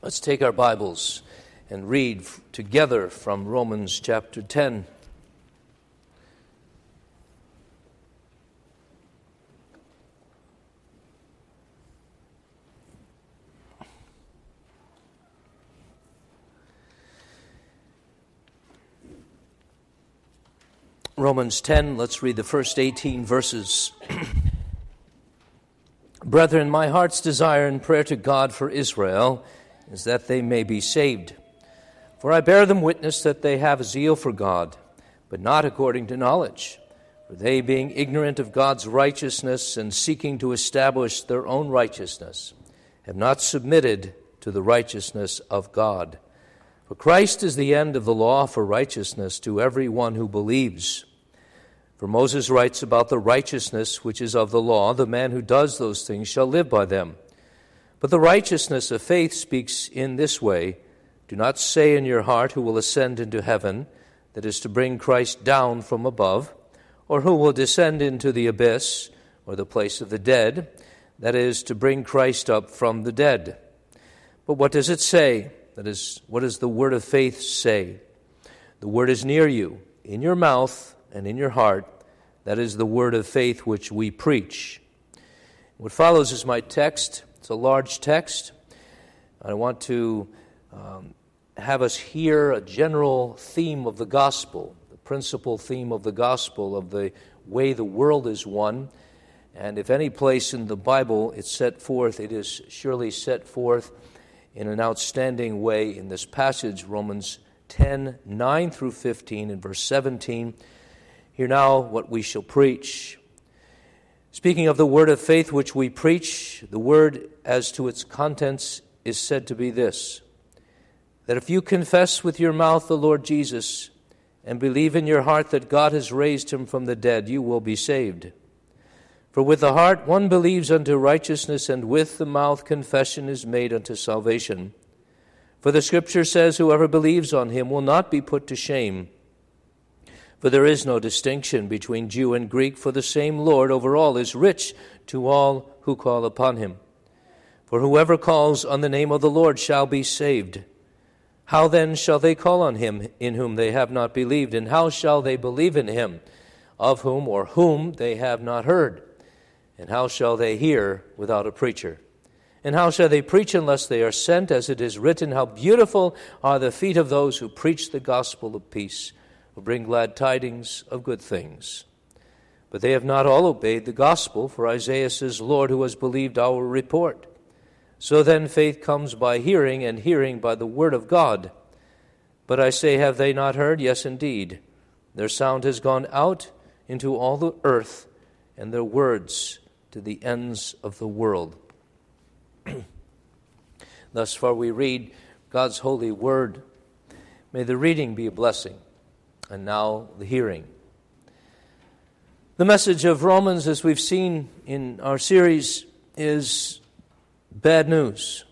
Let's take our Bibles and read together from Romans chapter 10. Romans 10, let's read the first 18 verses. Brethren, my heart's desire and prayer to God for Israel is that they may be saved. For I bear them witness that they have zeal for God, but not according to knowledge. For they, being ignorant of God's righteousness and seeking to establish their own righteousness, have not submitted to the righteousness of God. For Christ is the end of the law for righteousness to every one who believes. For Moses writes about the righteousness which is of the law, the man who does those things shall live by them. But the righteousness of faith speaks in this way, do not say in your heart who will ascend into heaven, that is to bring Christ down from above, or who will descend into the abyss, or the place of the dead, that is to bring Christ up from the dead. But what does it say? That is, what does the word of faith say? The word is near you, in your mouth and in your heart. That is the word of faith which we preach. What follows is my text. It's a large text. I want to have us hear a general theme of the gospel, the principal theme of the gospel, of the way the world is won. And if any place in the Bible it's set forth, it is surely set forth in an outstanding way in this passage, Romans 10, 9 through 15, and verse 17. Hear now what we shall preach. Speaking of the word of faith which we preach, the word as to its contents is said to be this, that if you confess with your mouth the Lord Jesus and believe in your heart that God has raised him from the dead, you will be saved. For with the heart one believes unto righteousness, and with the mouth confession is made unto salvation. For the Scripture says, whoever believes on him will not be put to shame. For there is no distinction between Jew and Greek, for the same Lord over all is rich to all who call upon him. For whoever calls on the name of the Lord shall be saved. How then shall they call on him in whom they have not believed? And how shall they believe in him of whom or whom they have not heard? And how shall they hear without a preacher? And how shall they preach unless they are sent? As it is written, how beautiful are the feet of those who preach the gospel of peace, who bring glad tidings of good things. But they have not all obeyed the gospel, for Isaiah says, Lord, who has believed our report? So then faith comes by hearing, and hearing by the word of God. But I say, have they not heard? Yes, indeed. Their sound has gone out into all the earth, and their words to the ends of the world. Thus far we read God's holy word. May the reading be a blessing, and now the hearing. The message of Romans, as we've seen in our series, is bad news.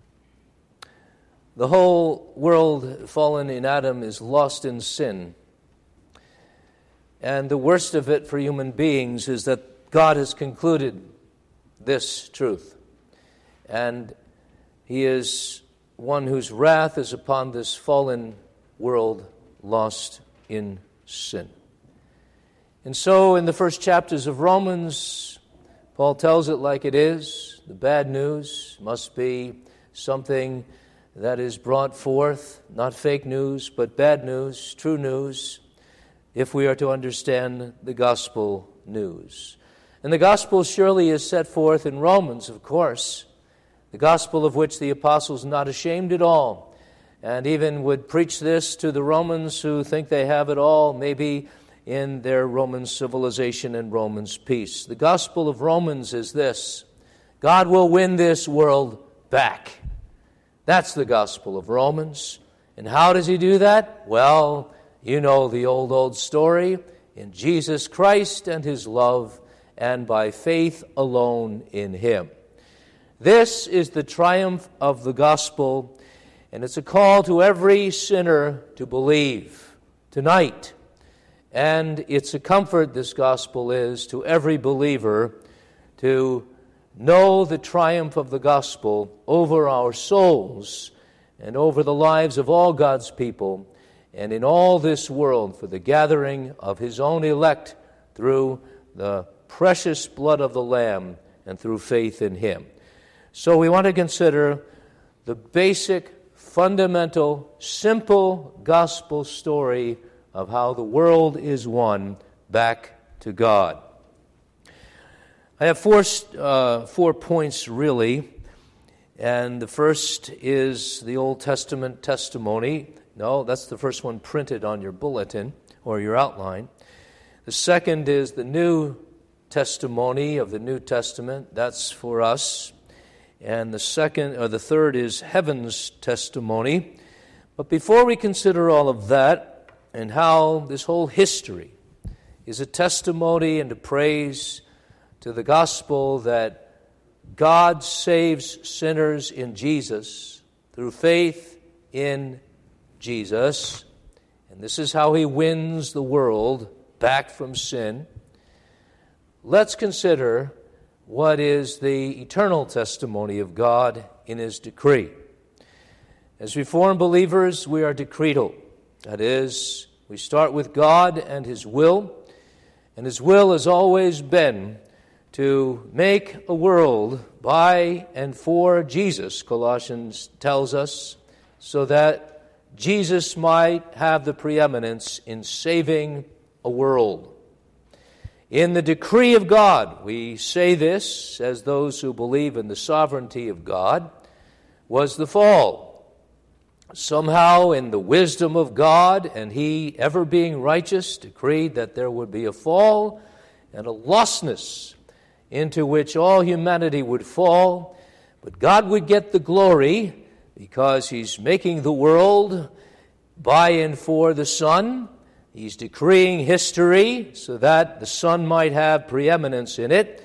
The whole world, fallen in Adam, is lost in sin. And the worst of it for human beings is that God has concluded this truth. And he is one whose wrath is upon this fallen world lost in sin. And so in the first chapters of Romans, Paul tells it like it is. The bad news must be something that is brought forth, not fake news, but bad news, true news, if we are to understand the gospel news. And the gospel surely is set forth in Romans, of course, the gospel of which the apostles are not ashamed at all, and even would preach this to the Romans who think they have it all, maybe in their Roman civilization and Romans peace. The gospel of Romans is this: God will win this world back. That's the gospel of Romans. And how does he do that? Well, you know the old story. In Jesus Christ and his love, and by faith alone in him. This is the triumph of the gospel, and it's a call to every sinner to believe tonight. And it's a comfort, this gospel is, to every believer to know the triumph of the gospel over our souls and over the lives of all God's people and in all this world for the gathering of His own elect through the precious blood of the Lamb and through faith in Him. So we want to consider the basic, fundamental, simple gospel story of how the world is won back to God. I have four points really, and the first is the Old Testament testimony. No, that's the first one printed on your bulletin or your outline. The second is the New Testimony of the New Testament. That's for us. And the third is heaven's testimony. But before we consider all of that and how this whole history is a testimony and a praise to the gospel that God saves sinners in Jesus through faith in Jesus, and this is how He wins the world back from sin, let's consider what is the eternal testimony of God in His decree. As Reformed believers, we are decretal. That is, we start with God and His will, and His will has always been to make a world by and for Jesus, Colossians tells us, so that Jesus might have the preeminence in saving a world. In the decree of God, we say this as those who believe in the sovereignty of God, was the fall. Somehow in the wisdom of God, and He, ever being righteous, decreed that there would be a fall and a lostness into which all humanity would fall, but God would get the glory because He's making the world by and for the Son. He's decreeing history so that the Son might have preeminence in it.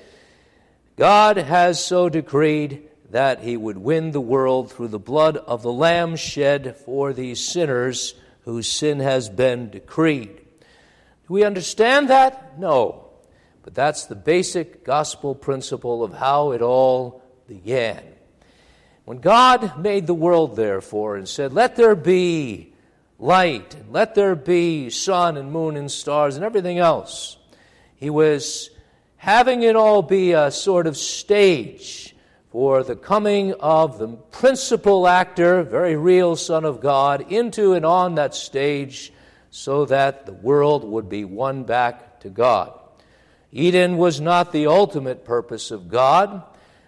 God has so decreed that He would win the world through the blood of the Lamb shed for these sinners whose sin has been decreed. Do we understand that? No. But that's the basic gospel principle of how it all began. When God made the world, therefore, and said, "Let there be light, and let there be sun and moon and stars and everything else," He was having it all be a sort of stage for the coming of the principal actor, very real Son of God, into and on that stage so that the world would be won back to God. Eden was not the ultimate purpose of God.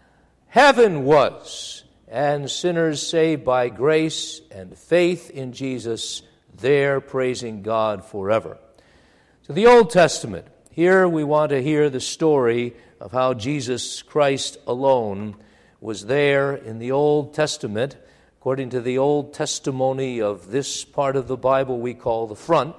Heaven was. And sinners saved by grace and faith in Jesus, there praising God forever. So the Old Testament, here we want to hear the story of how Jesus Christ alone was there in the Old Testament, according to the Old Testimony of this part of the Bible we call the front.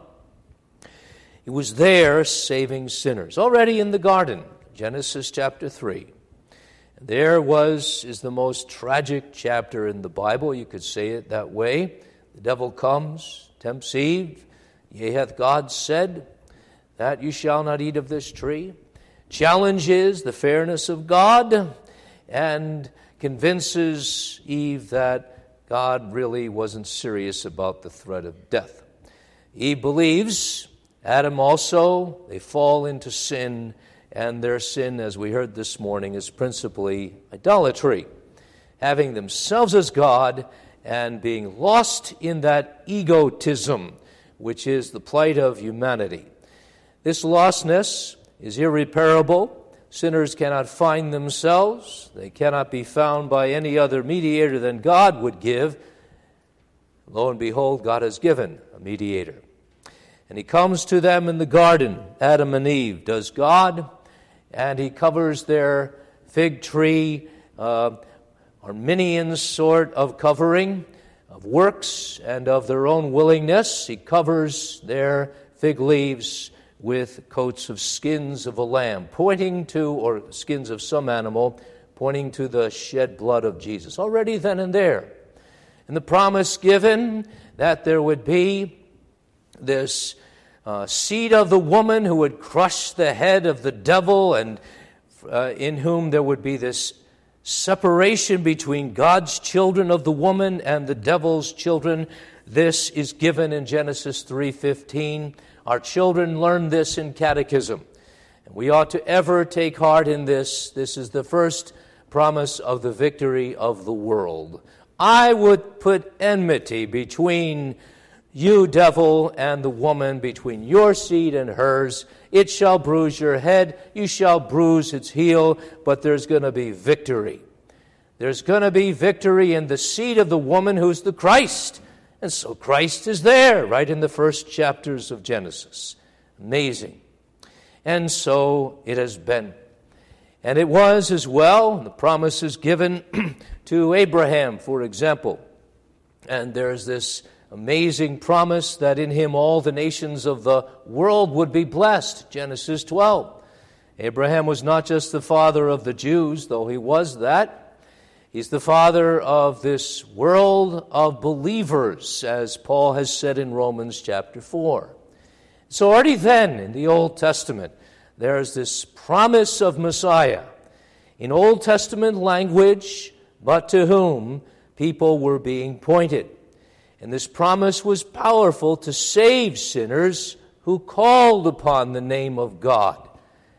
He was there saving sinners, already in the garden, Genesis chapter 3. There is the most tragic chapter in the Bible, you could say it that way. The devil comes, tempts Eve, "Yea, hath God said that you shall not eat of this tree?" Challenges the fairness of God and convinces Eve that God really wasn't serious about the threat of death. Eve believes, Adam also, they fall into sin. And their sin, as we heard this morning, is principally idolatry, having themselves as God and being lost in that egotism, which is the plight of humanity. This lostness is irreparable. Sinners cannot find themselves. They cannot be found by any other mediator than God would give. Lo and behold, God has given a mediator. And He comes to them in the garden, Adam and Eve, does God, and He covers their fig tree, Arminian sort of covering of works and of their own willingness. He covers their fig leaves with coats of skins of a lamb, pointing to, or skins of some animal, pointing to the shed blood of Jesus, already then and there. And the promise given that there would be this seed of the woman who would crush the head of the devil, and in whom there would be this separation between God's children of the woman and the devil's children. This is given in Genesis 3:15. Our children learn this in catechism. And we ought to ever take heart in this. This is the first promise of the victory of the world. I would put enmity between you, devil, and the woman, between your seed and hers. It shall bruise your head, you shall bruise its heel, but there's going to be victory. There's going to be victory in the seed of the woman who's the Christ. And so Christ is there, right in the first chapters of Genesis. Amazing. And so it has been. And it was as well. The promise is given to Abraham, for example. And there's this amazing promise that in him all the nations of the world would be blessed. Genesis 12. Abraham was not just the father of the Jews, though he was that. He's the father of this world of believers, as Paul has said in Romans chapter 4. So already then, in the Old Testament, there's this promise of Messiah. In Old Testament language, but to whom people were being pointed. And this promise was powerful to save sinners who called upon the name of God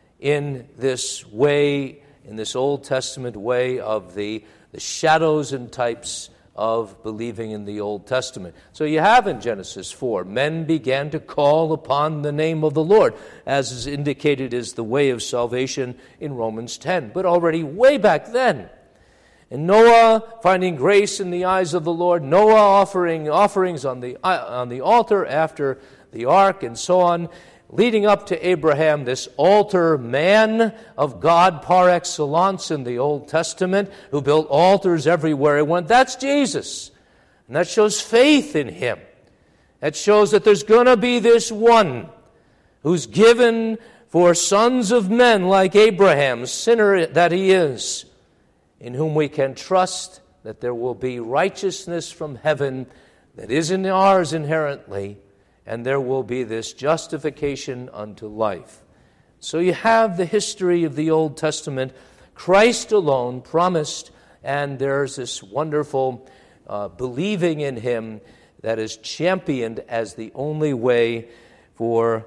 in this way, in this Old Testament way of the shadows and types of believing in the Old Testament. So you have in Genesis 4, men began to call upon the name of the Lord, as is indicated as the way of salvation in Romans 10. But already way back then, and Noah finding grace in the eyes of the Lord, Noah offering offerings on the altar after the ark and so on, leading up to Abraham, this altar man of God par excellence in the Old Testament, who built altars everywhere he went. That's Jesus. And that shows faith in him. That shows that there's going to be this one who's given for sons of men like Abraham, sinner that he is, in whom we can trust that there will be righteousness from heaven that isn't ours inherently, and there will be this justification unto life. So you have the history of the Old Testament, Christ alone promised, and there's this wonderful believing in him that is championed as the only way for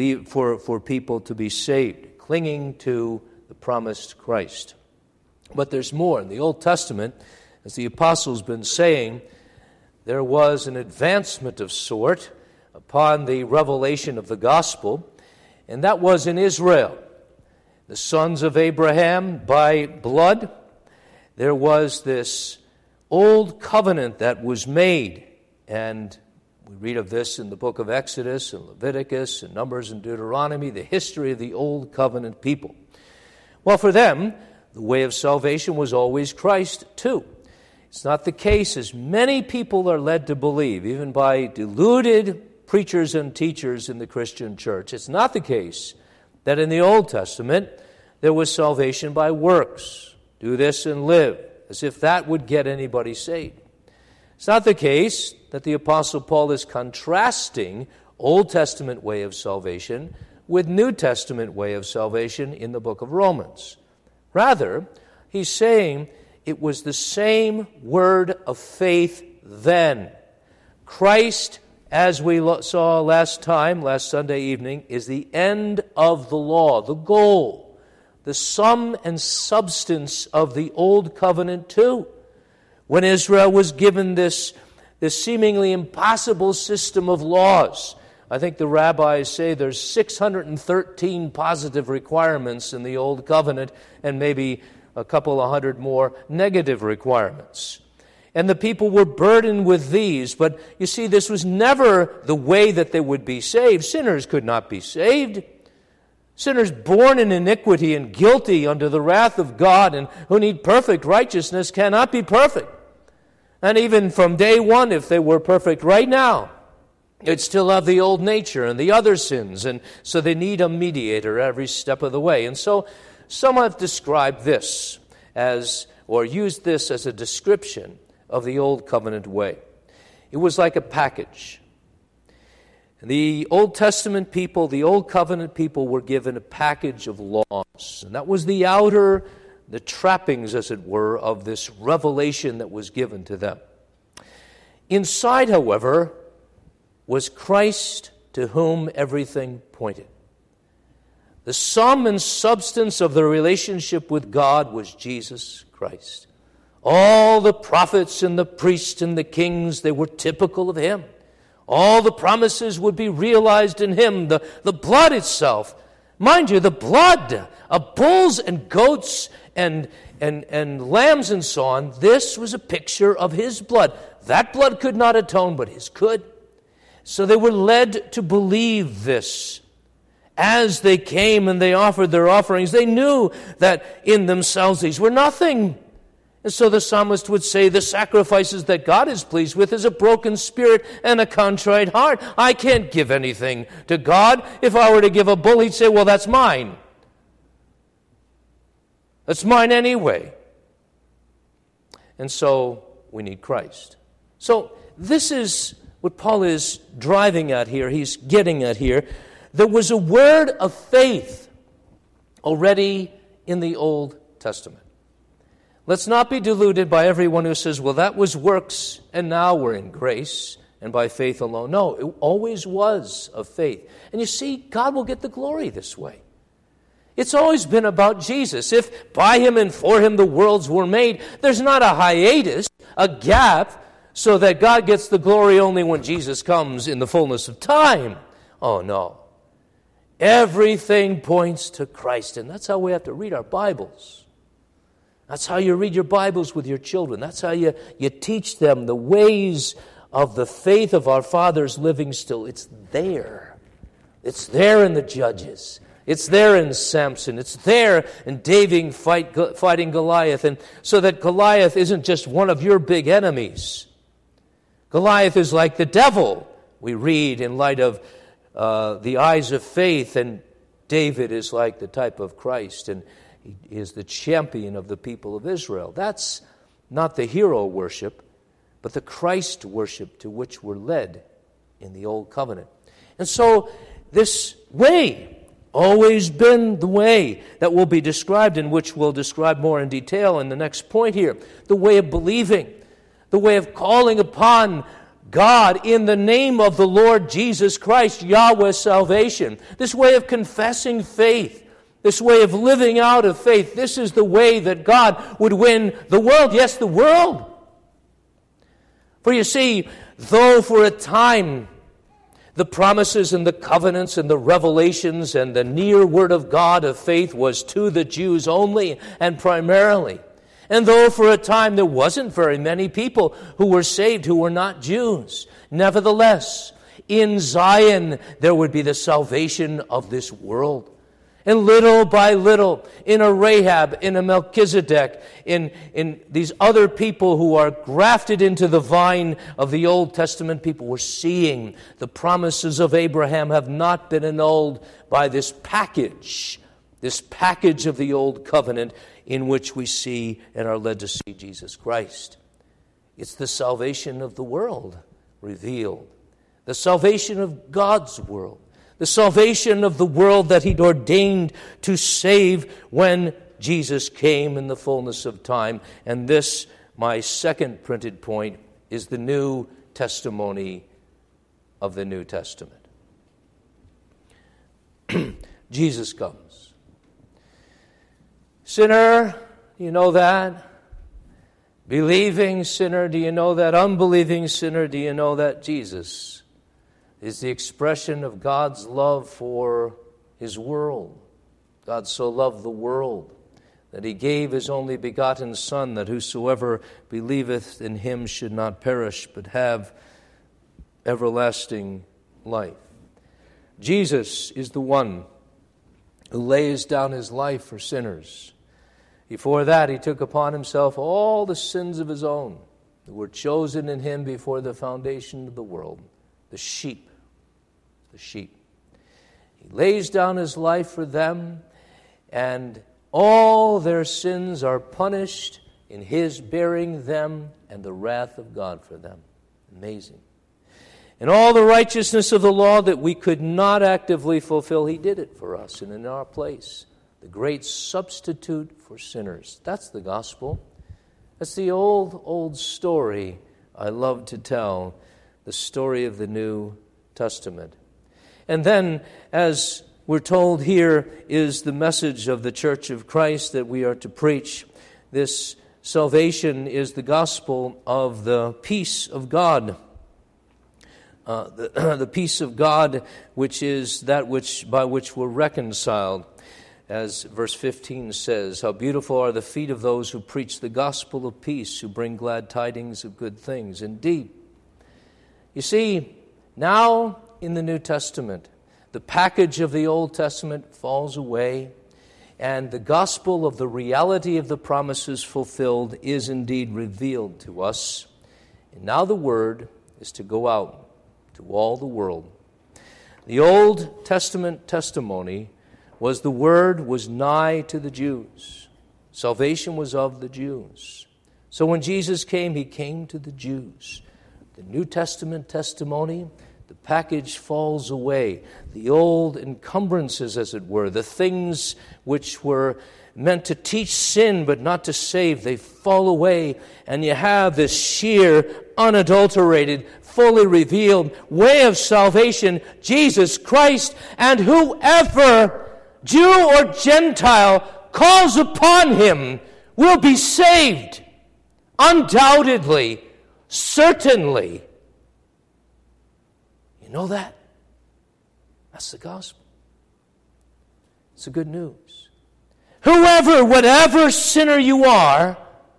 people to be saved, clinging to the promised Christ. But there's more. In the Old Testament, as the apostles been saying, there was an advancement of sort upon the revelation of the gospel, and that was in Israel. The sons of Abraham by blood, there was this old covenant that was made, and we read of this in the book of Exodus and Leviticus and Numbers and Deuteronomy, the history of the old covenant people. Well, for them, the way of salvation was always Christ too. It's not the case, as many people are led to believe, even by deluded preachers and teachers in the Christian church. It's not the case that in the Old Testament there was salvation by works. Do this and live, as if that would get anybody saved. It's not the case that the Apostle Paul is contrasting Old Testament way of salvation with New Testament way of salvation in the book of Romans. Rather, he's saying it was the same word of faith then. Christ, as we saw last Sunday evening, is the end of the law, the goal, the sum and substance of the Old Covenant too. When Israel was given this seemingly impossible system of laws, I think the rabbis say there's 613 positive requirements in the Old Covenant and maybe a couple of hundred more negative requirements. And the people were burdened with these, but you see, this was never the way that they would be saved. Sinners could not be saved. Sinners born in iniquity and guilty under the wrath of God and who need perfect righteousness cannot be perfect. And even from day one, if they were perfect right now, they'd still have the old nature and the other sins, and so they need a mediator every step of the way. And so some have described this as, or used this as a description of the Old Covenant way. It was like a package. The Old Testament people, the Old Covenant people, were given a package of laws. And that was the outer the trappings, as it were, of this revelation that was given to them. Inside, however, was Christ, to whom everything pointed. The sum and substance of the relationship with God was Jesus Christ. All the prophets and the priests and the kings, they were typical of Him. All the promises would be realized in Him. The blood itself, mind you, the blood of bulls and goats and lambs and so on, this was a picture of His blood. That blood could not atone, but His could. So they were led to believe this. As they came and they offered their offerings, they knew that in themselves these were nothing. And so the psalmist would say, the sacrifices that God is pleased with is a broken spirit and a contrite heart. I can't give anything to God. If I were to give a bull, He'd say, well, that's mine. That's mine anyway. And so we need Christ. So this is what Paul is driving at here. He's getting at here. There was a word of faith already in the Old Testament. Let's not be deluded by everyone who says, well, that was works, and now we're in grace, and by faith alone. No, it always was of faith. And you see, God will get the glory this way. It's always been about Jesus. If by Him and for Him the worlds were made, there's not a hiatus, a gap, so that God gets the glory only when Jesus comes in the fullness of time. Oh, no. Everything points to Christ, and that's how we have to read our Bibles. That's how you read your Bibles with your children. That's how you teach them the ways of the faith of our fathers living still. It's there. It's there in the Judges. It's there in Samson. It's there in David fighting Goliath. And so that Goliath isn't just one of your big enemies. Goliath is like the devil, we read in light of the eyes of faith, and David is like the type of Christ, and he is the champion of the people of Israel. That's not the hero worship, but the Christ worship to which we're led in the Old Covenant. And so this way, always been the way that will be described, and which we'll describe more in detail in the next point here, the way of believing, the way of calling upon God in the name of the Lord Jesus Christ, Yahweh salvation, this way of confessing faith, this way of living out of faith. This is the way that God would win the world. Yes, the world. For you see, though for a time the promises and the covenants and the revelations and the near word of God of faith was to the Jews only and primarily, and though for a time there wasn't very many people who were saved who were not Jews, nevertheless, in Zion there would be the salvation of this world. And little by little, in a Rahab, in a Melchizedek, in these other people who are grafted into the vine of the Old Testament people, we're seeing the promises of Abraham have not been annulled by this package of the Old Covenant in which we see and are led to see Jesus Christ. It's the salvation of the world revealed, the salvation of God's world, the salvation of the world that He'd ordained to save when Jesus came in the fullness of time. And this, my second printed point, is the new testimony of the New Testament. Jesus comes. Sinner, do you know that? Believing sinner, do you know that? Unbelieving sinner, do you know that? Jesus is the expression of God's love for His world. God so loved the world that He gave His only begotten Son, that whosoever believeth in Him should not perish, but have everlasting life. Jesus is the one who lays down His life for sinners. Before that, He took upon Himself all the sins of His own who were chosen in Him before the foundation of the world, the sheep. He lays down His life for them, and all their sins are punished in His bearing them and the wrath of God for them. Amazing. And all the righteousness of the law that we could not actively fulfill, He did it for us and in our place. the great substitute for sinners. That's the gospel. That's the old story I love to tell, the story of the New Testament. And then, as we're told here, is the message of the Church of Christ that we are to preach. This salvation is the gospel of the peace of God. The peace of God, which is that by which we're reconciled. As verse 15 says, how beautiful are the feet of those who preach the gospel of peace, who bring glad tidings of good things. Indeed, you see, now in the New Testament, the package of the Old Testament falls away, and the gospel of the reality of the promises fulfilled is indeed revealed to us. And now the word is to go out to all the world. The Old Testament testimony was the word was nigh to the Jews. Salvation was of the Jews. So when Jesus came, he came to the Jews. The New Testament testimony, the package falls away. The old encumbrances, as it were, the things which were meant to teach sin but not to save, they fall away, and you have this sheer, unadulterated, fully revealed way of salvation, Jesus Christ, and whoever, Jew or Gentile, calls upon him will be saved. Undoubtedly, certainly. You know that? That's the gospel. It's the good news. Whoever, whatever sinner you are,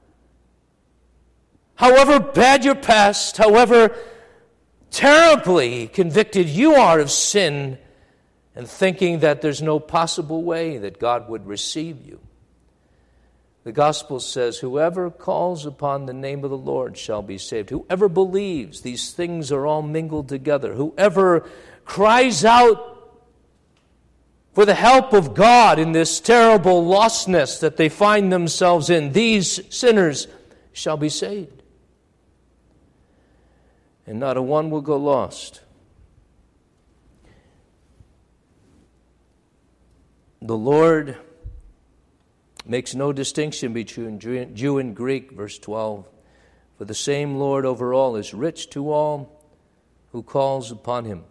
however bad your past, however terribly convicted you are of sin, and thinking that there's no possible way that God would receive you, the gospel says, whoever calls upon the name of the Lord shall be saved. Whoever believes, these things are all mingled together. Whoever cries out for the help of God in this terrible lostness that they find themselves in, these sinners shall be saved. And not a one will go lost. The Lord makes no distinction between Jew and Greek, verse 12. For the same Lord over all is rich to all who calls upon him.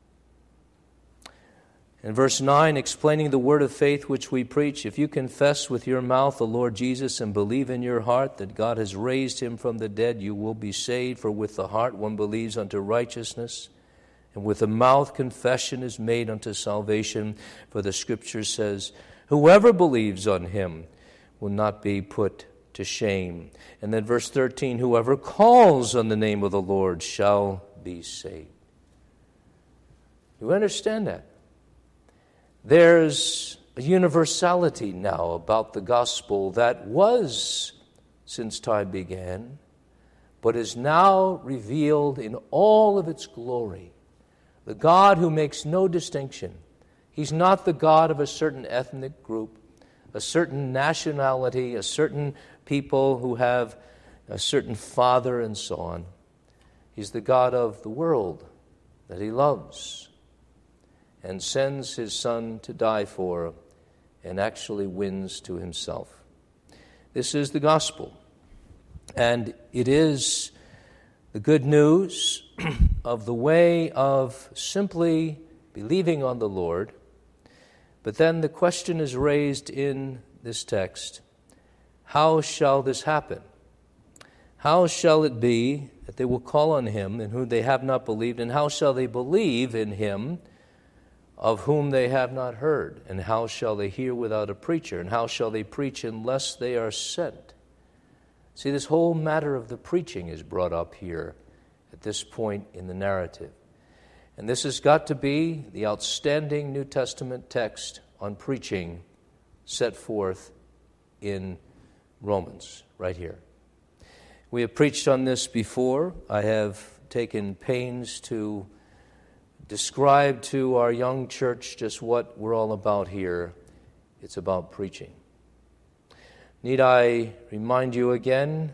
In verse 9, explaining the word of faith which we preach, if you confess with your mouth the Lord Jesus and believe in your heart that God has raised him from the dead, you will be saved. For with the heart one believes unto righteousness, and with the mouth confession is made unto salvation. For the Scripture says, whoever believes on him will not be put to shame. And then verse 13, whoever calls on the name of the Lord shall be saved. You understand that? There's a universality now about the gospel that was since time began, but is now revealed in all of its glory. The God who makes no distinction. He's not the God of a certain ethnic group, a certain nationality, a certain people who have a certain father and so on. He's the God of the world that he loves and sends his Son to die for and actually wins to himself. This is the gospel. And it is the good news of the way of simply believing on the Lord. But then the question is raised in this text, how shall this happen? How shall it be that they will call on him in whom they have not believed? And how shall they believe in him of whom they have not heard? And how shall they hear without a preacher? And how shall they preach unless they are sent? See, this whole matter of the preaching is brought up here at this point in the narrative. And this has got to be the outstanding New Testament text on preaching set forth in Romans, right here. We have preached on this before. I have taken pains to describe to our young church just what we're all about here. It's about preaching. Need I remind you again?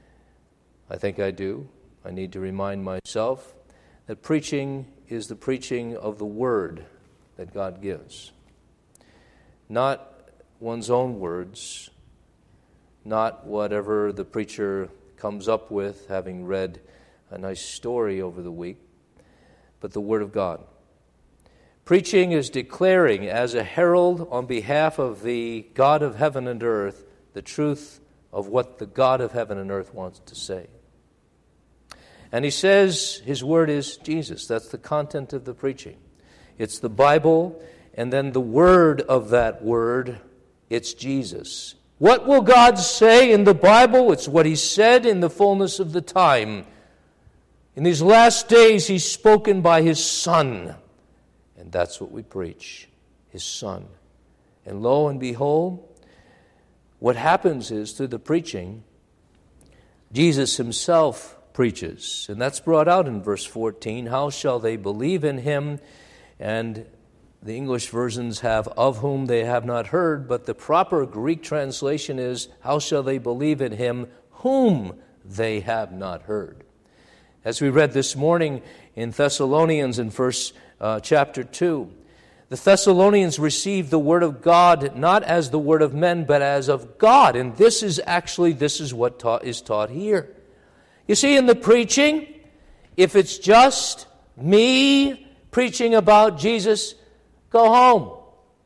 I think I do. I need to remind myself that preaching is the preaching of the word that God gives. Not one's own words, not whatever the preacher comes up with, having read a nice story over the week, but the Word of God. Preaching is declaring as a herald on behalf of the God of heaven and earth the truth of what the God of heaven and earth wants to say. And he says his word is Jesus. That's the content of the preaching. It's the Bible, and then the word of that word, it's Jesus. What will God say in the Bible? It's what he said in the fullness of the time. In these last days, he's spoken by his Son. And that's what we preach, his Son. And lo and behold, what happens is through the preaching, Jesus himself preaches. And that's brought out in verse 14. How shall they believe in him? And the English versions have, of whom they have not heard, but the proper Greek translation is, how shall they believe in him whom they have not heard? As we read this morning in Thessalonians in chapter 2, the Thessalonians received the word of God not as the word of men, but as of God. And this is what is taught here. You see, in the preaching, if it's just me preaching about Jesus, go home.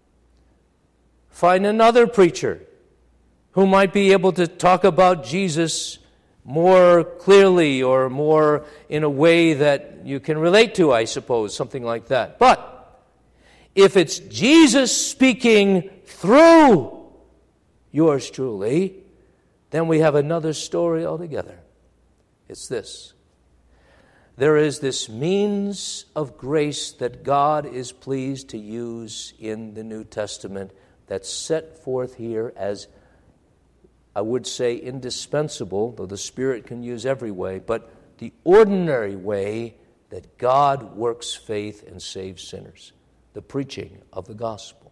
Find another preacher who might be able to talk about Jesus more clearly or more in a way that you can relate to, I suppose, something like that. But if it's Jesus speaking through yours truly, then we have another story altogether. It's this. There is this means of grace that God is pleased to use in the New Testament that's set forth here as, I would say, indispensable, though the Spirit can use every way, but the ordinary way that God works faith and saves sinners, the preaching of the gospel.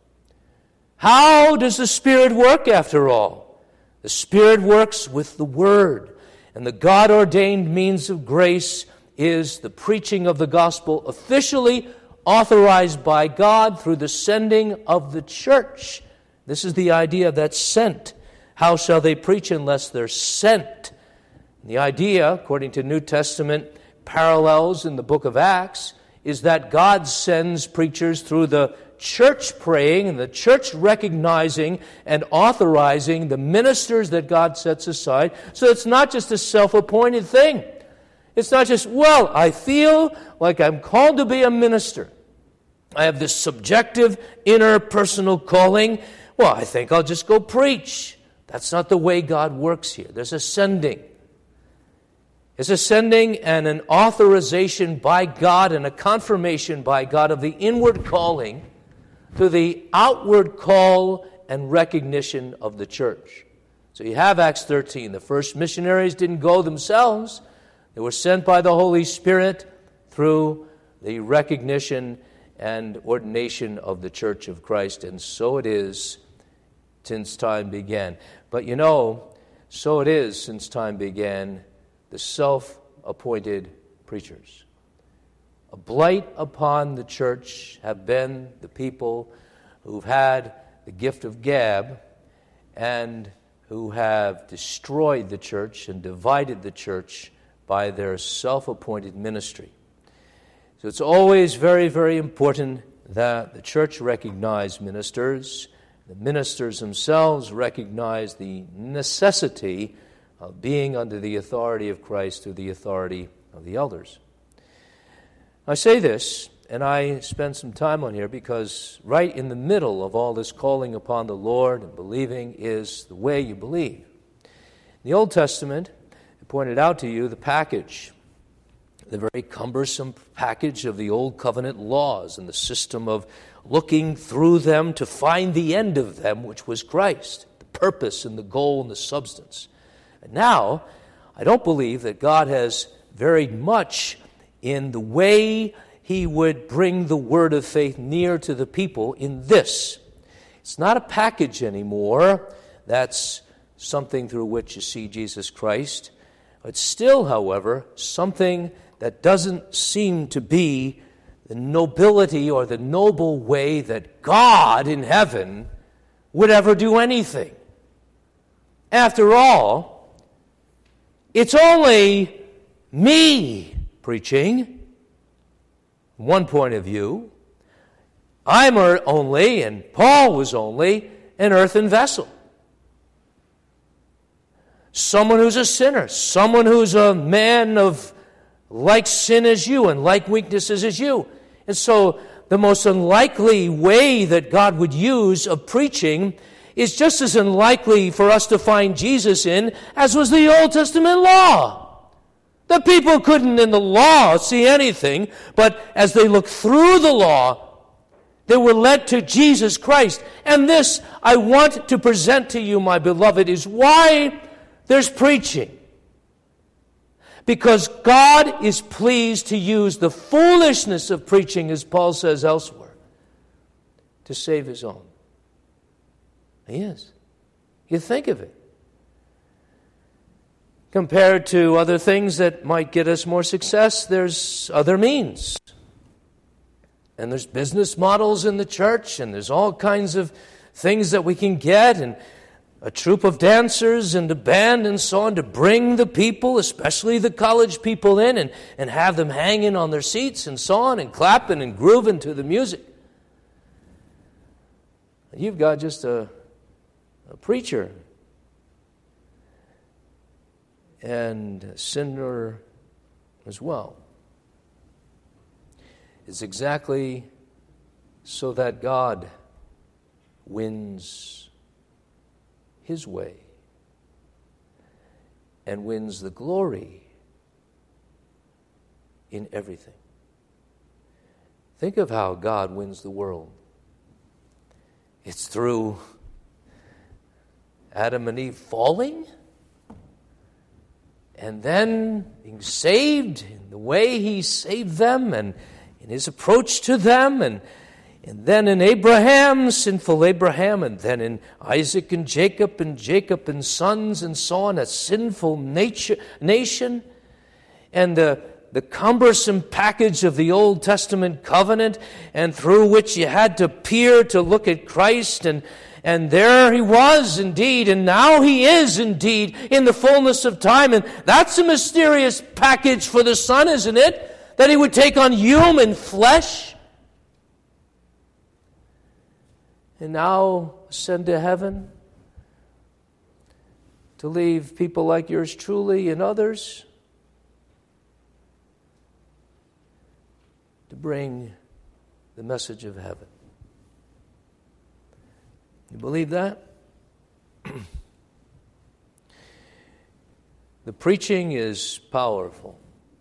How does the Spirit work, after all? The Spirit works with the Word, and the God-ordained means of grace is the preaching of the gospel officially authorized by God through the sending of the church. This is the idea that's sent. How shall they preach unless they're sent? The idea, according to New Testament parallels in the book of Acts, is that God sends preachers through the church praying and the church recognizing and authorizing the ministers that God sets aside. So it's not just a self-appointed thing. It's not just, well, I feel like I'm called to be a minister. I have this subjective, inner, personal calling. Well, I think I'll just go preach. That's not the way God works here. There's a sending. It's a sending and an authorization by God and a confirmation by God of the inward calling to the outward call and recognition of the church. So you have Acts 13. The first missionaries didn't go themselves. They were sent by the Holy Spirit through the recognition and ordination of the Church of Christ. And so it is since time began. But you know, so it is since time began, the self-appointed preachers. A blight upon the church have been the people who've had the gift of gab and who have destroyed the church and divided the church by their self-appointed ministry. So it's always very, very important that the church recognize ministers. The ministers themselves recognize the necessity of being under the authority of Christ through the authority of the elders. I say this, and I spend some time on here because right in the middle of all this calling upon the Lord and believing is the way you believe. In the Old Testament, I pointed out to you the package, the very cumbersome package of the Old Covenant laws and the system of looking through them to find the end of them, which was Christ, the purpose and the goal and the substance. And now, I don't believe that God has varied much in the way he would bring the word of faith near to the people in this. It's not a package anymore. That's something through which you see Jesus Christ. It's still, however, something that doesn't seem to be the nobility or the noble way that God in heaven would ever do anything. After all, it's only me preaching. One point of view, I'm only, and Paul was only, an earthen vessel. Someone who's a sinner, someone who's a man of like sin as you and like weaknesses as you. And so the most unlikely way that God would use of preaching is just as unlikely for us to find Jesus in as was the Old Testament law. The people couldn't in the law see anything, but as they looked through the law, they were led to Jesus Christ. And this I want to present to you, my beloved, is why there's preaching. Because God is pleased to use the foolishness of preaching, as Paul says elsewhere, to save his own. He is. You think of it. Compared to other things that might get us more success, there's other means. And there's business models in the church, and there's all kinds of things that we can get, and a troupe of dancers and a band and so on to bring the people, especially the college people, in and have them hanging on their seats and so on and clapping and grooving to the music. You've got just a preacher and a sinner as well. It's exactly so that God wins His way and wins the glory in everything. Think of how God wins the world. It's through Adam and Eve falling and then being saved in the way He saved them and in His approach to them, and then in Abraham, sinful Abraham, and then in Isaac and Jacob and sons and so on, a sinful nation, and the cumbersome package of the Old Testament covenant, and through which you had to peer to look at Christ, and there He was indeed, and now He is indeed in the fullness of time, and that's a mysterious package for the Son, isn't it? That He would take on human flesh, and now ascend to heaven to leave people like yours truly and others to bring the message of heaven. You believe that? The preaching is powerful.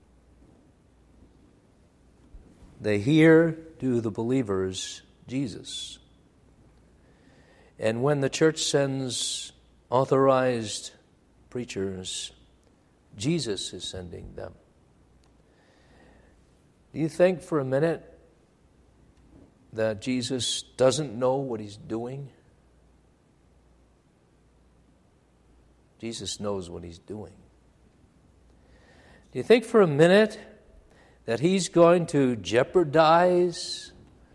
They hear, do the believers, Jesus. And when the church sends authorized preachers, Jesus is sending them. Do you think for a minute that Jesus doesn't know what He's doing? Jesus knows what He's doing. Do you think for a minute that He's going to jeopardize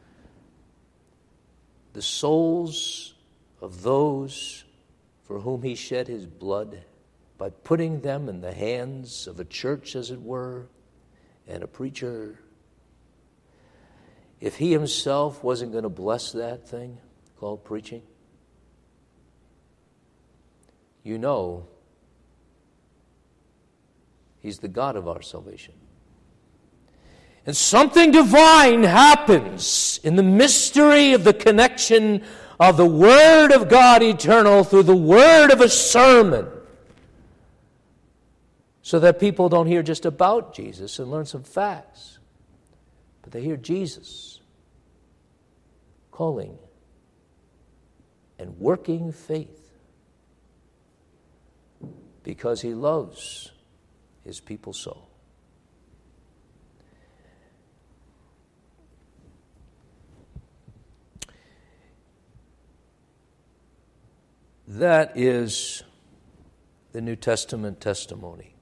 the souls of those for whom He shed His blood by putting them in the hands of a church, as it were, and a preacher, if He Himself wasn't going to bless that thing called preaching? You know, He's the God of our salvation. And something divine happens in the mystery of the connection of the Word of God eternal through the word of a sermon, so that people don't hear just about Jesus and learn some facts, but they hear Jesus calling and working faith because He loves His people so. That is the New Testament testimony.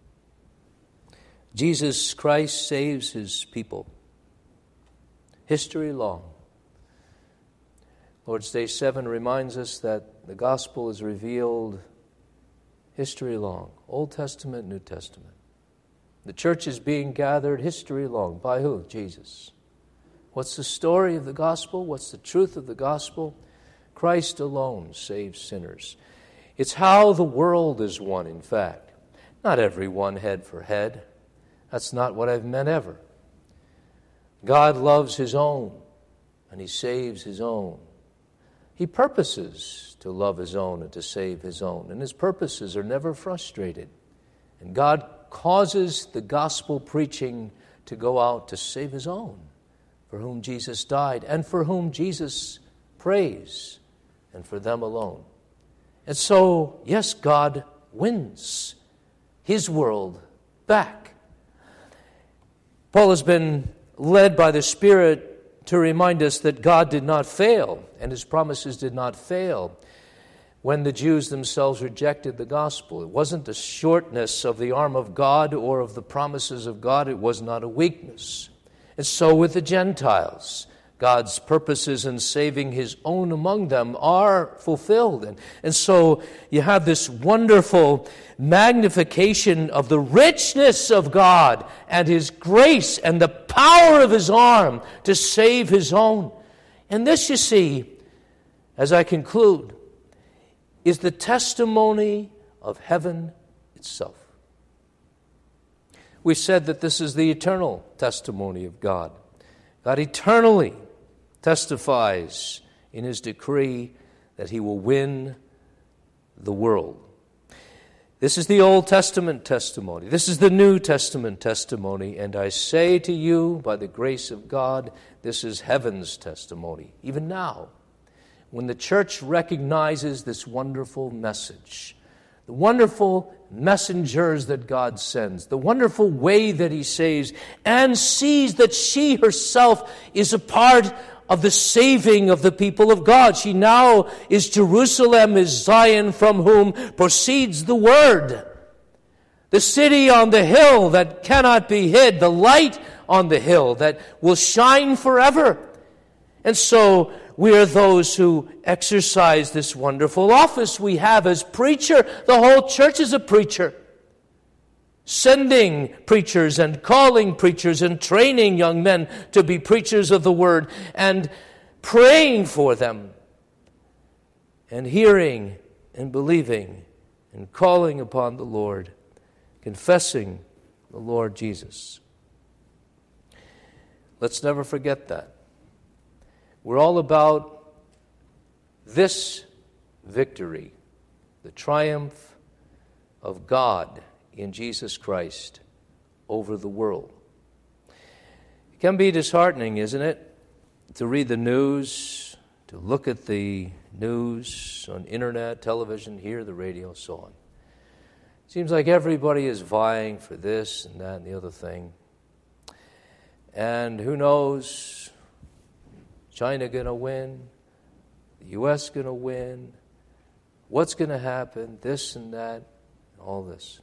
Jesus Christ saves His people, history long. Lord's Day 7 reminds us that the gospel is revealed history long, Old Testament, New Testament. The church is being gathered history long. By who? Jesus. What's the story of the gospel? What's the truth of the gospel? Christ alone saves sinners. It's how the world is won, in fact. Not everyone head for head. That's not what I've meant ever. God loves His own, and He saves His own. He purposes to love His own and to save His own, and His purposes are never frustrated. And God causes the gospel preaching to go out to save His own, for whom Jesus died and for whom Jesus prays, and for them alone. And so, yes, God wins His world back. Paul has been led by the Spirit to remind us that God did not fail, and His promises did not fail when the Jews themselves rejected the gospel. It wasn't the shortness of the arm of God or of the promises of God. It was not a weakness. And so with the Gentiles, God's purposes in saving His own among them are fulfilled. And so you have this wonderful magnification of the richness of God and His grace and the power of His arm to save His own. And this, you see, as I conclude, is the testimony of heaven itself. We said that this is the eternal testimony of God. God eternally testifies in His decree that He will win the world. This is the Old Testament testimony. This is the New Testament testimony. And I say to you, by the grace of God, this is heaven's testimony, even now. When the church recognizes this wonderful message, the wonderful messengers that God sends, the wonderful way that He saves, and sees that she herself is a part of the saving of the people of God. She now is Jerusalem, is Zion, from whom proceeds the word. The city on the hill that cannot be hid, the light on the hill that will shine forever. And so we are those who exercise this wonderful office we have as preacher. The whole church is a preacher. Sending preachers and calling preachers and training young men to be preachers of the word and praying for them and hearing and believing and calling upon the Lord, confessing the Lord Jesus. Let's never forget that. We're all about this victory, the triumph of God in Jesus Christ over the world. It can be disheartening, isn't it, to read the news, to look at the news on internet, television, hear the radio, so on. It seems like everybody is vying for this and that and the other thing. And who knows, China going to win? The U.S. going to win? What's going to happen? This and that, all this.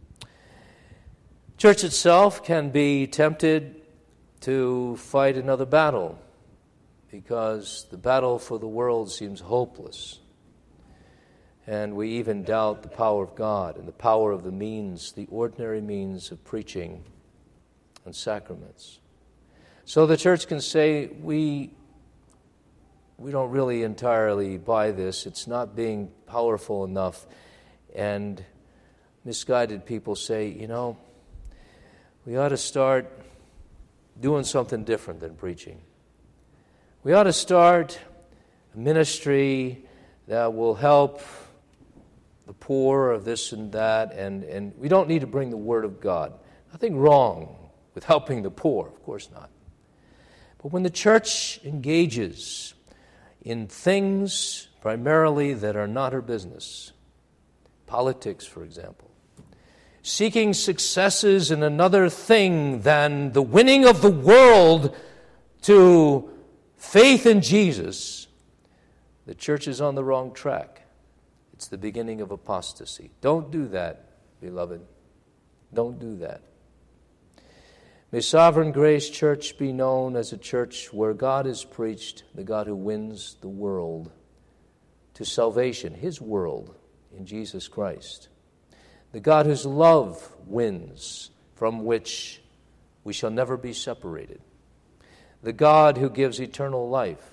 Church itself can be tempted to fight another battle because the battle for the world seems hopeless. And we even doubt the power of God and the power of the means, the ordinary means of preaching and sacraments. So the church can say, we don't really entirely buy this. It's not being powerful enough. And misguided people say, we ought to start doing something different than preaching. We ought to start a ministry that will help the poor of this and that, and we don't need to bring the Word of God. Nothing wrong with helping the poor, of course not. But when the church engages in things primarily that are not her business, politics, for example, seeking successes in another thing than the winning of the world to faith in Jesus, the church is on the wrong track. It's the beginning of apostasy. Don't do that, beloved. Don't do that. May Sovereign Grace Church be known as a church where God is preached, the God who wins the world to salvation, his world in Jesus Christ. The God whose love wins, from which we shall never be separated. The God who gives eternal life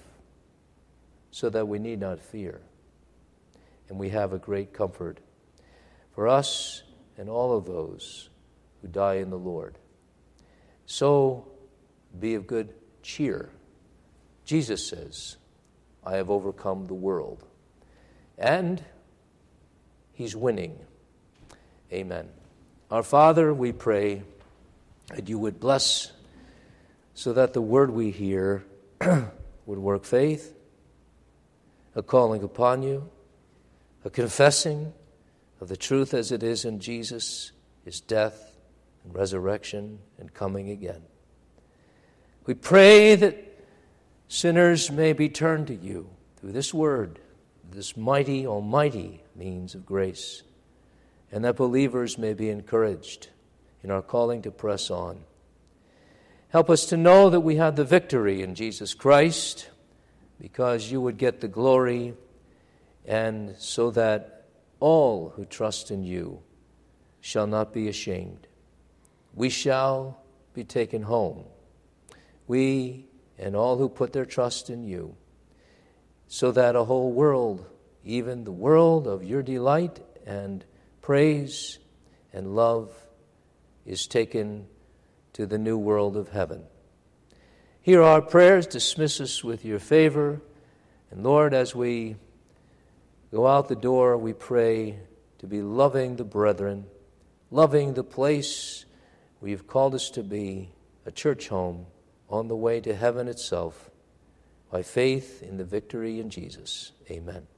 so that we need not fear. And we have a great comfort for us and all of those who die in the Lord. So be of good cheer. Jesus says, I have overcome the world. And he's winning. Amen. Our Father, we pray that you would bless so that the word we hear would work faith, a calling upon you, a confessing of the truth as it is in Jesus, his death and resurrection and coming again. We pray that sinners may be turned to you through this word, this mighty, almighty means of grace, and that believers may be encouraged in our calling to press on. Help us to know that we have the victory in Jesus Christ, because you would get the glory, and so that all who trust in you shall not be ashamed. We shall be taken home, we and all who put their trust in you, so that a whole world, even the world of your delight and praise and love, is taken to the new world of heaven. Hear our prayers, dismiss us with your favor, and Lord, as we go out the door, we pray to be loving the brethren, loving the place where you've called us to be, a church home on the way to heaven itself, by faith in the victory in Jesus. Amen.